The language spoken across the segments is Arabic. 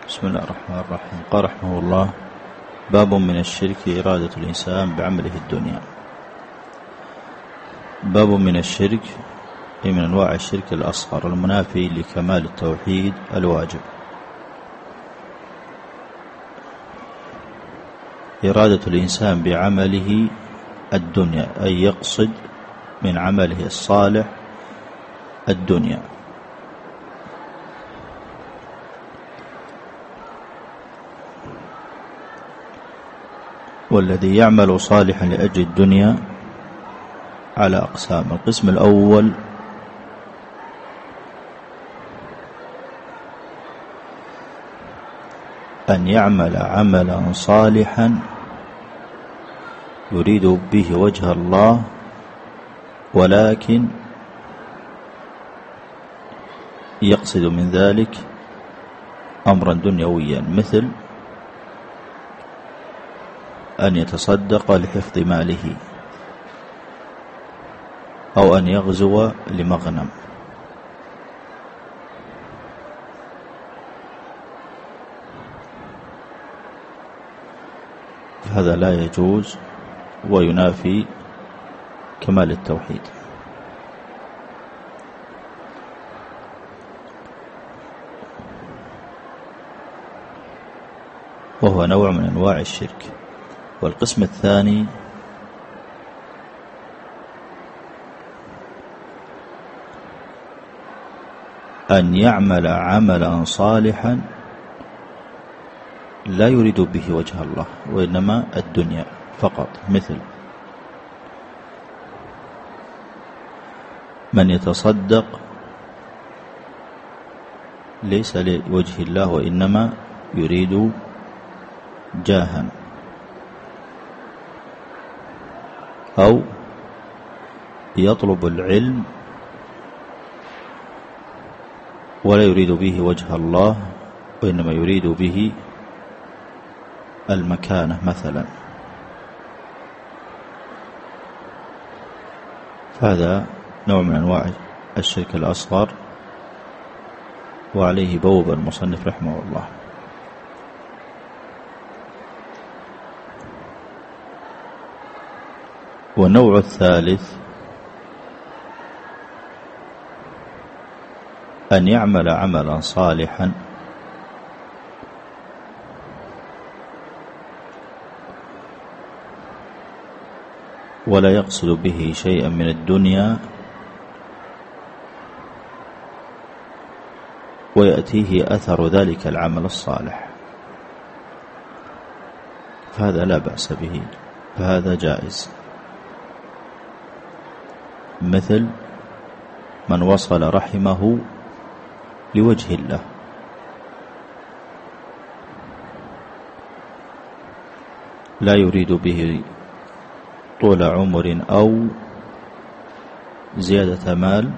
بسم الله الرحمن الرحيم. قال رحمه الله: باب من الشرك إرادة الإنسان بعمله الدنيا. باب من الشرك أي من أنواع الشرك الأصغر المنافي لكمال التوحيد الواجب. إرادة الإنسان بعمله الدنيا أي يقصد من عمله الصالح الدنيا. والذي يعمل صالحا لأجل الدنيا على أقسام. القسم الأول أن يعمل عملا صالحا يريد به وجه الله ولكن يقصد من ذلك أمرا دنيويا، مثل أن يتصدق لحفظ ماله أو أن يغزو لمغنم. هذا لا يجوز وينافي كمال التوحيد. وهو نوع من أنواع الشرك. والقسم الثاني أن يعمل عملا صالحا لا يريد به وجه الله وإنما الدنيا فقط، مثل من يتصدق ليس لوجه الله وإنما يريد جاها، أو يطلب العلم ولا يريد به وجه الله وإنما يريد به المكانة مثلا. فهذا نوع من أنواع الشرك الأصغر، وعليه بوب المصنف رحمه الله. والنوع الثالث أن يعمل عملا صالحا ولا يقصد به شيئا من الدنيا ويأتيه أثر ذلك العمل الصالح، فهذا لا بأس به، فهذا جائز. مثل من وصل رحمه لوجه الله، لا يريد به طول عمر أو زيادة مال،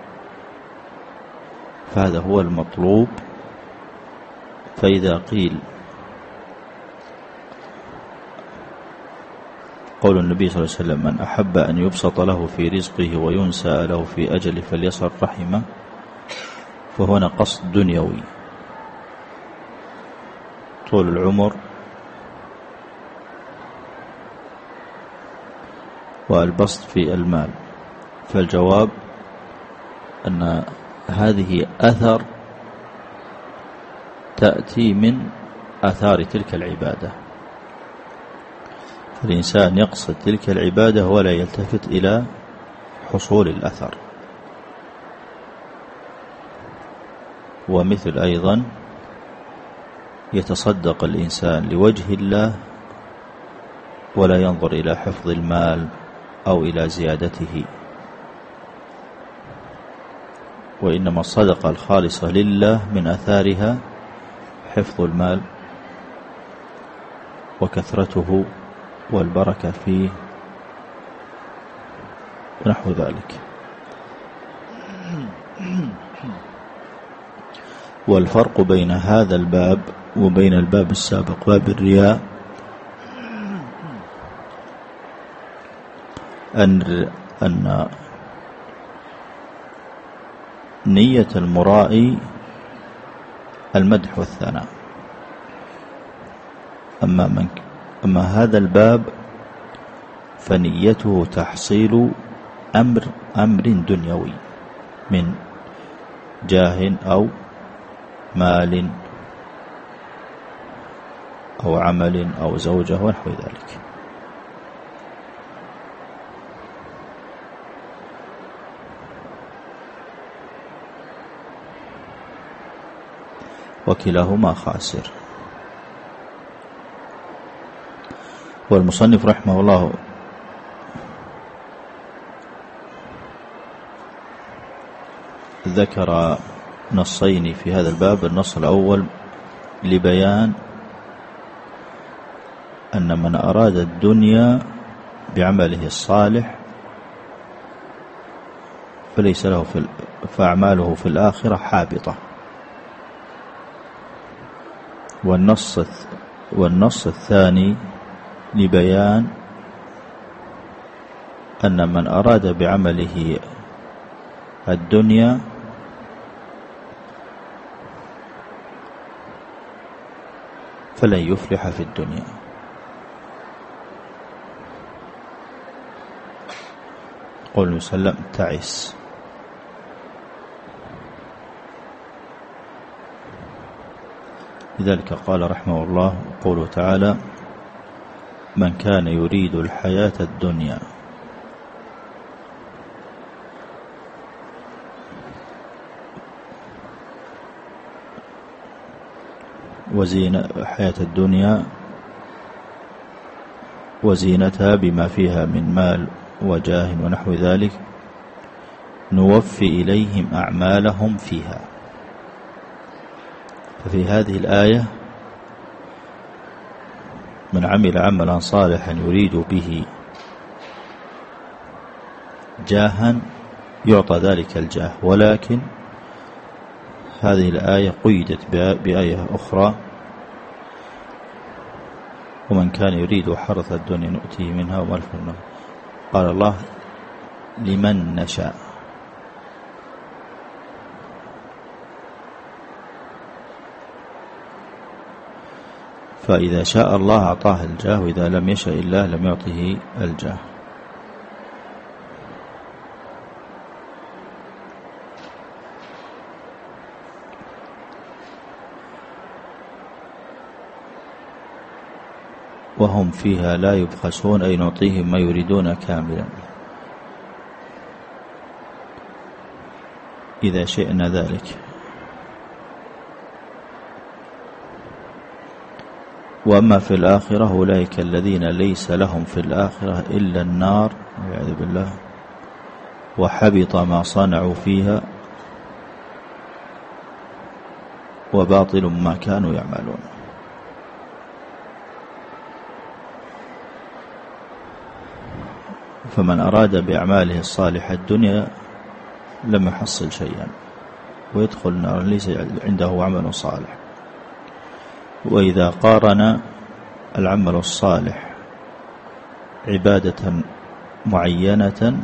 فهذا هو المطلوب. فإذا قيل قول النبي صلى الله عليه وسلم: من أحب أن يبسط له في رزقه وينسى له في أجله فليصل رحمه، فهنا قصد دنيوي، طول العمر والبسط في المال. فالجواب أن هذه أثر تأتي من آثار تلك العبادة، فالإنسان يقصد تلك العبادة ولا يلتفت إلى حصول الأثر. ومثل أيضا يتصدق الإنسان لوجه الله ولا ينظر إلى حفظ المال أو إلى زيادته، وإنما الصدقة الخالصة لله من أثارها حفظ المال وكثرته والبركة فيه ونحو ذلك. والفرق بين هذا الباب وبين الباب السابق باب الرياء أن نية المرائي المدح والثناء، أما هذا الباب فنيته تحصيل أمر دنيوي من جاه أو مال أو عمل أو زوجة ونحو ذلك. وكلاهما خاسر. والمصنف رحمه الله ذكر نصين في هذا الباب. النص الأول لبيان أن من أراد الدنيا بعمله الصالح فليس له فأعماله في الآخرة حابطة. والنص الثاني لبيان أن من أراد بعمله الدنيا فلن يفلح في الدنيا. قول وسلم تعس. لذلك قال رحمه الله قوله تعالى من كان يريد الحياة الدنيا حياة الدنيا وزينتها بما فيها من مال وجاه ونحو ذلك نوفي إليهم أعمالهم فيها. ففي هذه الآية من عمل عملا صالحا يريد به جاها يعطى ذلك الجاه. ولكن هذه الآية قيدت بآية أخرى ومن كان يريد حرث الدنيا نؤتيه منها وما له. قال الله لمن نشاء. فإذا شاء الله أعطاه الجاه وإذا لم يشاء الله لم يعطه الجاه. وهم فيها لا يبخسون أي نعطيهم ما يريدون كاملا إذا شئنا ذلك. وأما في الآخرة أولئك الذين ليس لهم في الآخرة إلا النار والعياذ بالله وحبط ما صنعوا فيها وباطل ما كانوا يعملون. فمن أراد بأعماله الصالحة الدنيا لم يحصل شيئا ويدخل النار ليس عنده عمل صالح. وإذا قارن العمل الصالح عبادة معينة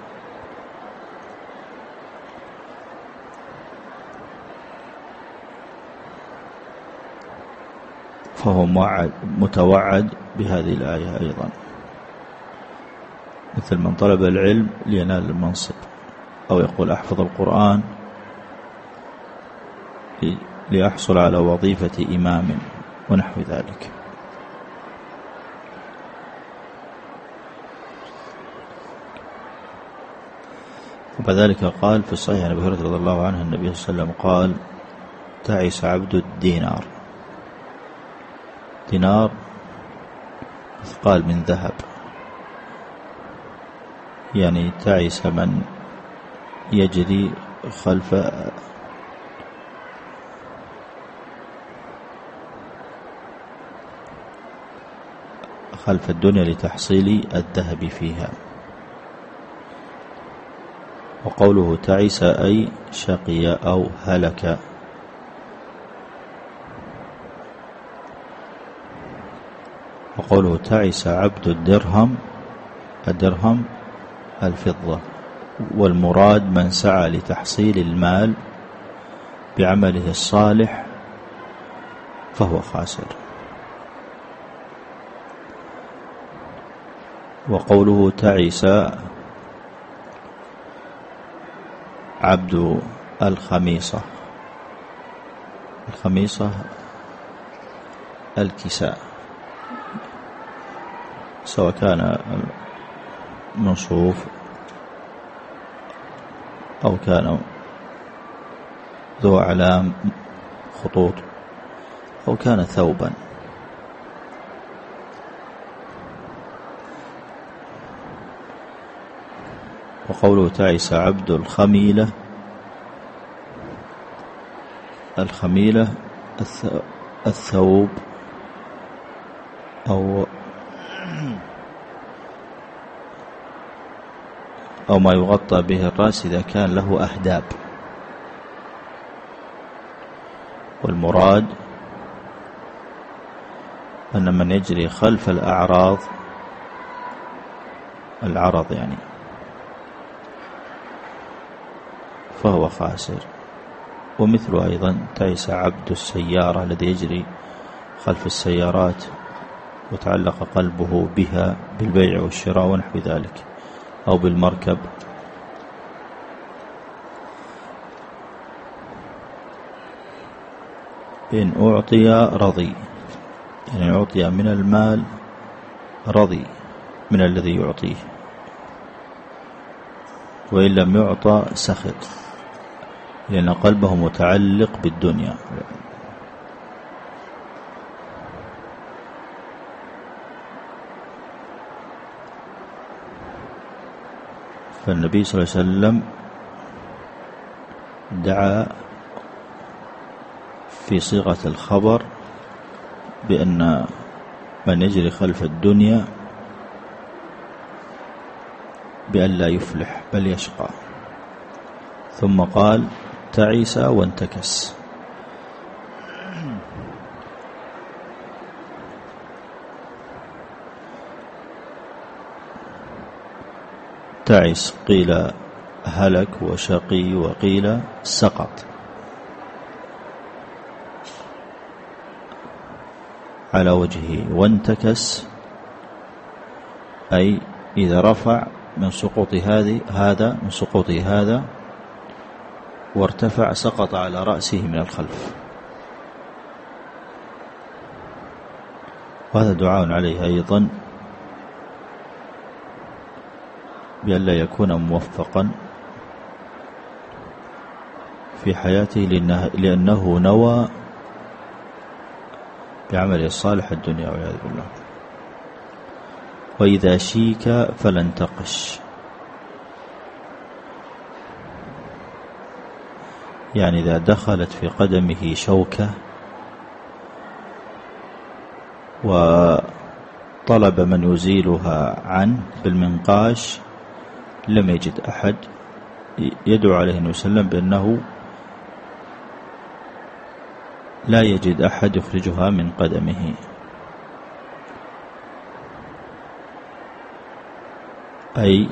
فهو متوعد بهذه الآية أيضا، مثل من طلب العلم لينال المنصب، أو يقول أحفظ القرآن ليحصل على وظيفة إمام ونحو ذلك. وكذلك قال في الصحيح عن أبي هريرة رضي الله عنه النبي صلى الله عليه وسلم قال تعس عبد الدينار. دينار مثقال من ذهب، يعني تعس من يجري خلف الدنيا لتحصيل الذهب فيها. وقوله تعس أي شقي أو هلك. وقوله تعس عبد الدرهم الفضة، والمراد من سعى لتحصيل المال بعمله الصالح فهو خاسر. وقوله تعس عبد الخميصة. الخميصة الكساء، سواء كان من صوف أو كان ذو أعلام خطوط أو كان ثوبا. وقوله تعس عبد الخميلة، الخميلة الثوب أو ما يغطى به الرأس إذا كان له أهداب. والمراد أن من يجري خلف الأعراض، العرض يعني، فهو خاسر. ومثل أيضا تعس عبد السيارة الذي يجري خلف السيارات وتعلق قلبه بها بالبيع والشراء ونحو ذلك، أو بالمركب. إن أعطي رضي، يعني أعطي من المال رضي من الذي يعطيه، وإن لم يعطى سخط، لأن قلبه متعلق بالدنيا. فالنبي صلى الله عليه وسلم دعا في صيغة الخبر بأن من يجري خلف الدنيا بأن لا يفلح بل يشقى، ثم قال تعس وانتكس. تعس قيل هلك وشقي وقيل سقط على وجهه. وانتكس أي إذا رفع من سقوط هذا وارتفع سقط على رأسه من الخلف. وهذا دعاء عليه أيضا بأن لا يكون موفقا في حياته، لأنه نوى بعمل الصالح الدنيا والعياذ بالله. وإذا شيك فلن تقش، يعني إذا دخلت في قدمه شوكة وطلب من يزيلها عنه بالمنقاش لم يجد أحد، يدعو عليه النبي صلى الله عليه وسلم بأنه لا يجد أحد يخرجها من قدمه. أي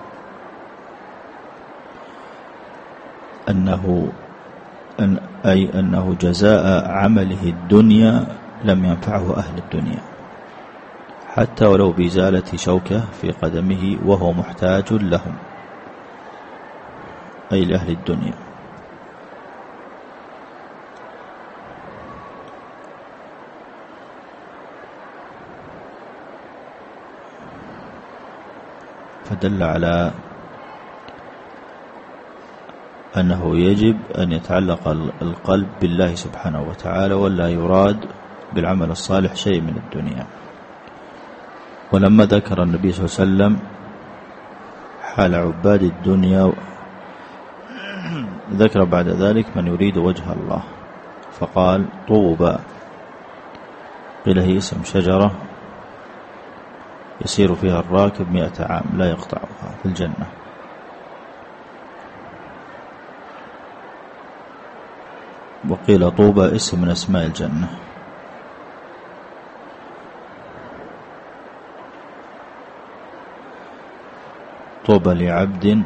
أنه جزاء عمله الدنيا لم ينفعه أهل الدنيا، حتى ولو بإزالة شوكة في قدمه وهو محتاج لهم، أي لأهل الدنيا. فدل على أنه يجب أن يتعلق القلب بالله سبحانه وتعالى، ولا يراد بالعمل الصالح شيء من الدنيا. ولما ذكر النبي صلى الله عليه وسلم حال عباد الدنيا ذكر بعد ذلك من يريد وجه الله، فقال طوبى، قيل هي اسم شجرة يسير فيها الراكب 100 عام لا يقطعها في الجنة. وقيل طوبى اسم من أسماء الجنة. طوبى لعبد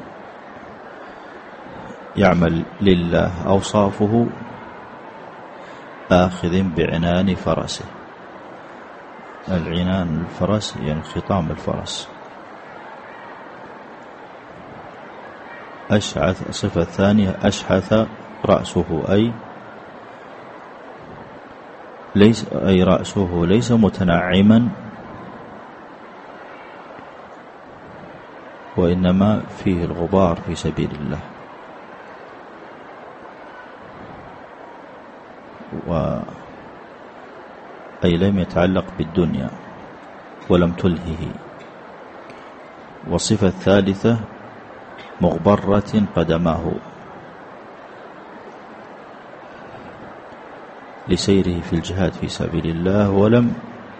يعمل لله أوصافه آخذ بعنان فرسه. العنان الفرس يعني خطام الفرس. أشعث. الصفة الثانية أشحث رأسه، أي رأسه ليس متنعما، وإنما فيه الغبار في سبيل الله، أي لم يتعلق بالدنيا ولم تلهه. والصفة الثالثة مغبرة قدماه لسيره في الجهاد في سبيل الله، ولم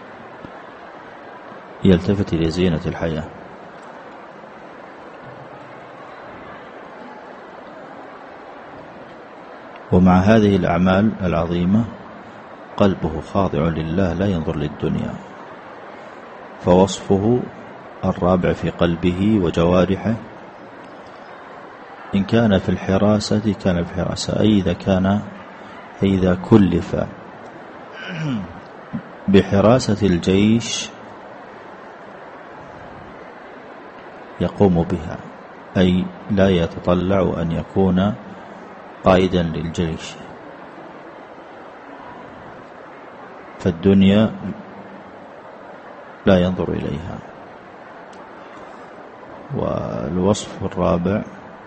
يلتفت إلى زينة الحياة. ومع هذه الأعمال العظيمة قلبه خاضع لله لا ينظر للدنيا. فوصفه الرابع في قلبه وجوارحه إن كان في الحراسة كان في الحراسة، أي إذا كلف بحراسة الجيش يقوم بها، أي لا يتطلع أن يكون قائدا للجيش، فالدنيا لا ينظر إليها. والوصف الرابع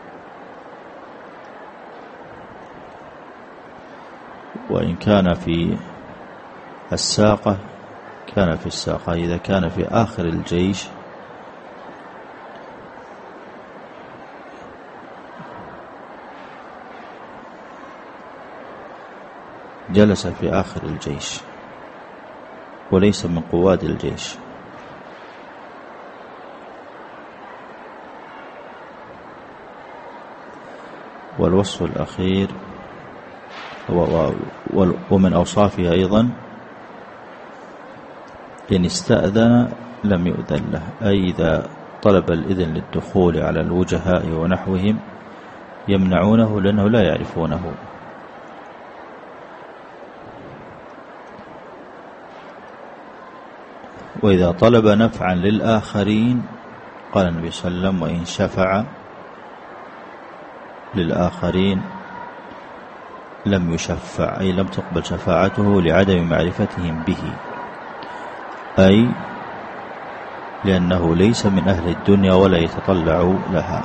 وإن كان في الساقة كان في الساقة، إذا كان في آخر الجيش جلس في آخر الجيش وليس من قواد الجيش. والوصف الأخير ومن أوصافها أيضا إن استأذن لم يؤذن له، أي إذا طلب الإذن للدخول على الوجهاء ونحوهم يمنعونه لأنه لا يعرفونه. وإذا طلب نفعا للآخرين قال النبي صلى الله عليه وسلم وإن شفع للآخرين لم يشفع، أي لم تقبل شفاعته لعدم معرفتهم به، أي لأنه ليس من أهل الدنيا ولا يتطلع لها.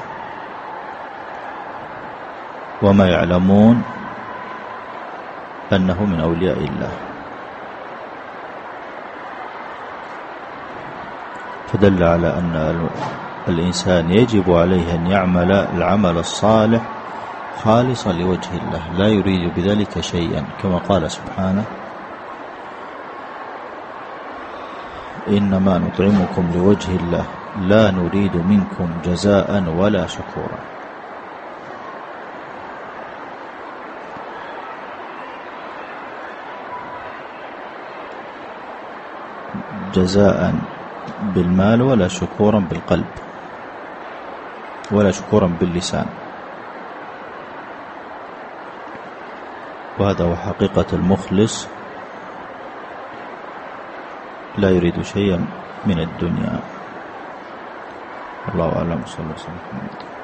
وما يعلمون أنه من أولياء الله. فدل على أن الإنسان يجب عليه أن يعمل العمل الصالح خالصا لوجه الله لا يريد بذلك شيئا، كما قال سبحانه إنما نطعمكم لوجه الله لا نريد منكم جزاء ولا شكورا. جزاء بالمال ولا شكورا بالقلب ولا شكورا باللسان. وهذا هو حقيقة المخلص، لا يريد شيئا من الدنيا. الله أعلم. صلى الله عليه وسلم.